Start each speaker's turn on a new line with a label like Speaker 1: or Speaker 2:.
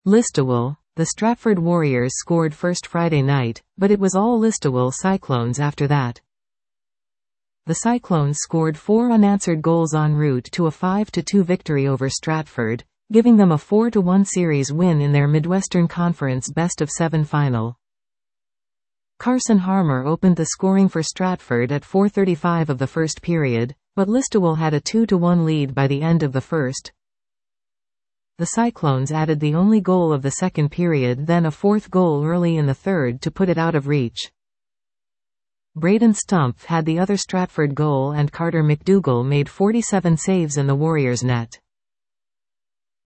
Speaker 1: Listowel. The Stratford Warriors scored first Friday night, but it was all Listowel Cyclones after that. The Cyclones scored 4 unanswered goals en route to a 5-2 victory over Stratford, giving them a 4-1 series win in their Midwestern Conference best-of-7 final. Carson Harmer opened the scoring for Stratford at 4:35 of the first period, but Listowel had a 2-1 lead by the end of the first. The Cyclones added the only goal of the second period, then a 4th goal early in the third to put it out of reach. Braden Stumpf had the other Stratford goal and Carter McDougall made 47 saves in the Warriors' net.